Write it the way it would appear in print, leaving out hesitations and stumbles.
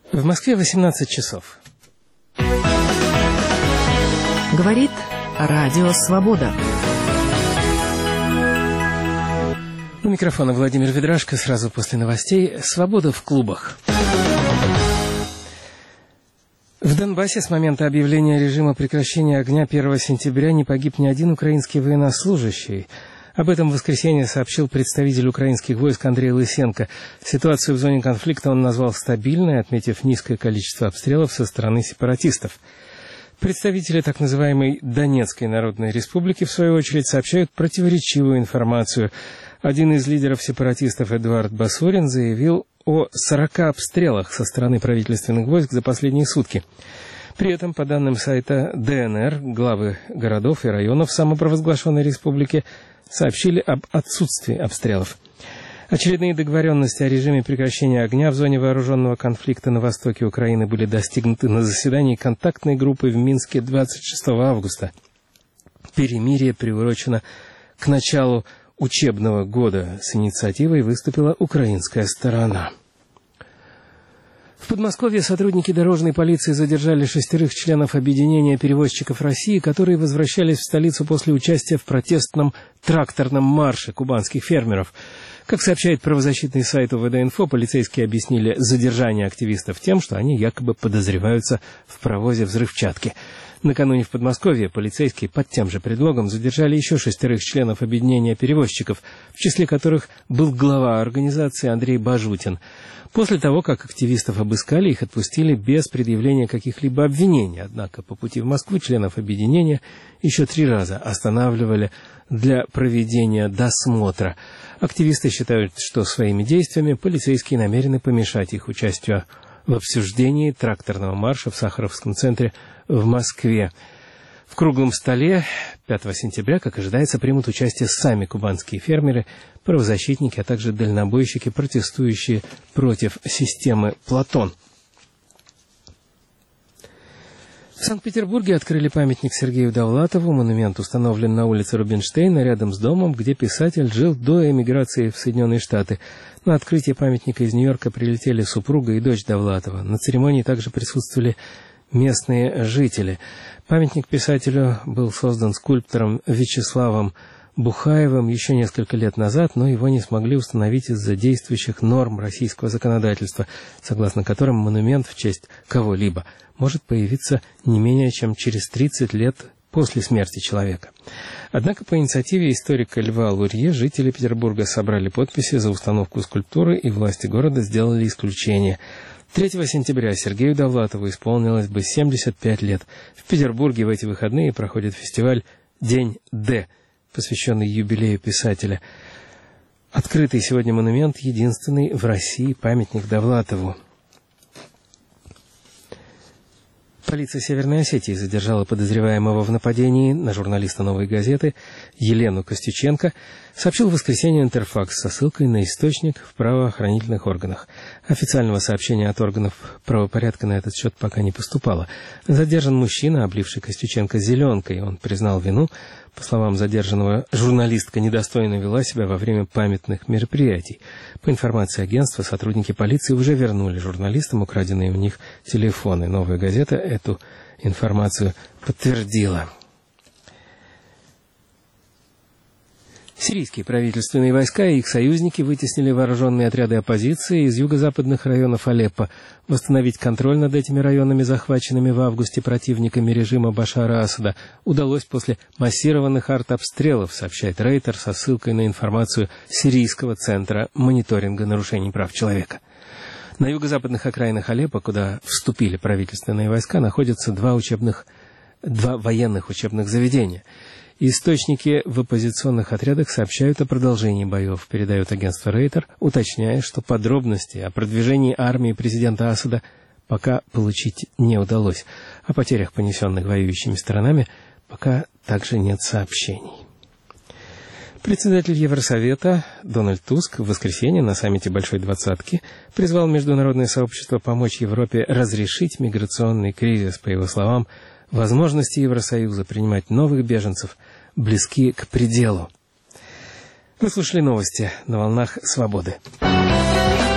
В Москве 18 часов. Говорит Радио Свобода. У микрофона Владимир Ведрашко. Сразу после новостей. Свобода в клубах. В Донбассе с момента объявления режима прекращения огня 1 сентября не погиб ни один украинский военнослужащий. Об этом в воскресенье сообщил представитель украинских войск Андрей Лысенко. Ситуацию в зоне конфликта он назвал стабильной, отметив низкое количество обстрелов со стороны сепаратистов. Представители так называемой Донецкой Народной Республики, в свою очередь, сообщают противоречивую информацию. Один из лидеров сепаратистов, Эдуард Басурин, заявил о 40 обстрелах со стороны правительственных войск за последние сутки. При этом, по данным сайта ДНР, главы городов и районов самопровозглашенной республики сообщили об отсутствии обстрелов. Очередные договоренности о режиме прекращения огня в зоне вооруженного конфликта на востоке Украины были достигнуты на заседании контактной группы в Минске 26 августа. Перемирие приурочено к началу учебного года. С инициативой выступила украинская сторона. В Подмосковье сотрудники дорожной полиции задержали 6 членов объединения перевозчиков России, которые возвращались в столицу после участия в протестном тракторном марше кубанских фермеров. Как сообщает правозащитный сайт УВД-Инфо, полицейские объяснили задержание активистов тем, что они якобы подозреваются в провозе взрывчатки. Накануне в Подмосковье полицейские под тем же предлогом задержали еще 6 членов объединения перевозчиков, в числе которых был глава организации Андрей Бажутин. После того, как активистов обыскали, их отпустили без предъявления каких-либо обвинений. Однако по пути в Москву членов объединения еще 3 раза останавливали для проведения досмотра. Активисты считают, что своими действиями полицейские намерены помешать их участию в обсуждении тракторного марша в Сахаровском центре в Москве. В круглом столе 5 сентября, как ожидается, примут участие сами кубанские фермеры, правозащитники, а также дальнобойщики, протестующие против системы «Платон». В Санкт-Петербурге открыли памятник Сергею Довлатову. Монумент установлен на улице Рубинштейна, рядом с домом, где писатель жил до эмиграции в Соединенные Штаты. На открытие памятника из Нью-Йорка прилетели супруга и дочь Довлатова. На церемонии также присутствовали местные жители. Памятник писателю был создан скульптором Вячеславом Бухаевым еще несколько лет назад, но его не смогли установить из-за действующих норм российского законодательства, согласно которым монумент в честь кого-либо может появиться не менее чем через 30 лет после смерти человека. Однако по инициативе историка Льва Лурье жители Петербурга собрали подписи за установку скульптуры, и власти города сделали исключение. 3 сентября Сергею Довлатову исполнилось бы 75 лет. В Петербурге в эти выходные проходит фестиваль «День Д», посвященный юбилею писателя. Открытый сегодня монумент — единственный в России памятник Довлатову. Полиция Северной Осетии задержала подозреваемого в нападении на журналиста «Новой газеты» Елену Костюченко, сообщил в воскресенье Интерфакс со ссылкой на источник в правоохранительных органах. Официального сообщения от органов правопорядка на этот счет пока не поступало. Задержан мужчина, обливший Костюченко зеленкой. Он признал вину. По словам задержанного, журналистка недостойно вела себя во время памятных мероприятий. По информации агентства, сотрудники полиции уже вернули журналистам украденные у них телефоны. «Новая газета» эту информацию подтвердила. Сирийские правительственные войска и их союзники вытеснили вооруженные отряды оппозиции из юго-западных районов Алеппо. Восстановить контроль над этими районами, захваченными в августе противниками режима Башара Асада, удалось после массированных артобстрелов, сообщает Рейтер со ссылкой на информацию Сирийского центра мониторинга нарушений прав человека. На юго-западных окраинах Алеппо, куда вступили правительственные войска, находятся два военных учебных заведения. Источники в оппозиционных отрядах сообщают о продолжении боев, передает агентство Рейтер, уточняя, что подробности о продвижении армии президента Асада пока получить не удалось. О потерях, понесенных воюющими сторонами, пока также нет сообщений. Председатель Евросовета Дональд Туск в воскресенье на саммите Большой Двадцатки призвал международное сообщество помочь Европе разрешить миграционный кризис. По его словам, возможности Евросоюза принимать новых беженцев близки к пределу. Вы слушали новости на волнах «Свободы».